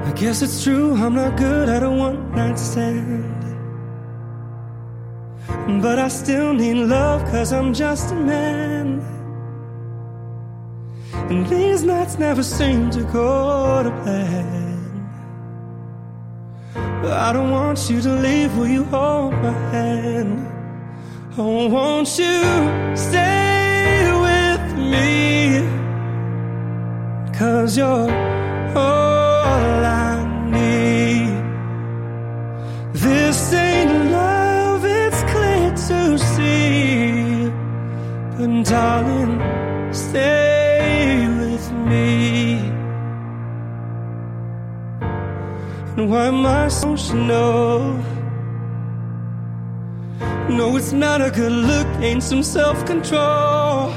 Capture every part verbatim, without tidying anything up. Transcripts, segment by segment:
I guess it's true, I'm not good at a one-night stand, but I still need love, cause I'm just a man. And these nights never seem to go to plan. But I don't want you to leave, will you hold my hand? Oh, won't you stay with me? Cause you're all I need. This ain't love, it's clear to see. But darling, stay with me. And why am I so emotional? No, it's not a good look, ain't some self-control.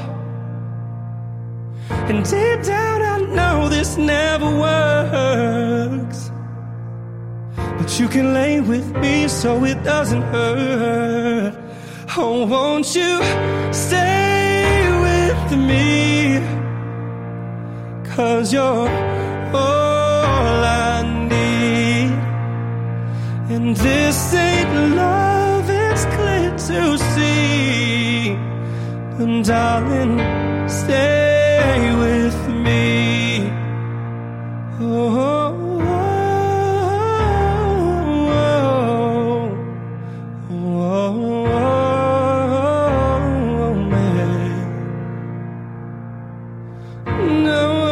And deep down I know this never works, but you can lay with me so it doesn't hurt. Oh, won't you stay with me? Cause you're all I need. And this ain't love, it's clear to see. But darling, stay with me. Oh, oh, oh, oh, oh, man. No.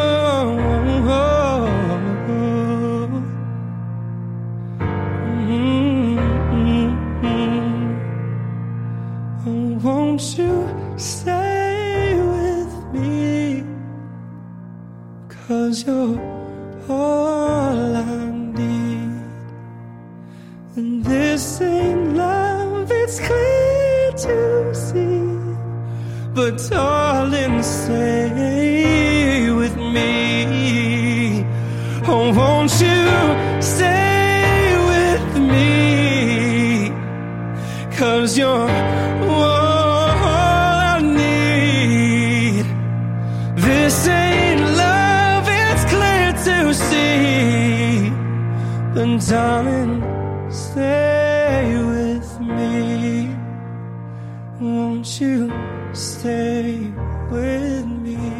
Won't you stay with me? Cause you're all I need. And this ain't love, it's clear to see. But darling, stay with me. Oh, won't you stay with me? Cause you're this ain't love, it's clear to see. Then darling, stay with me. Won't you stay with me?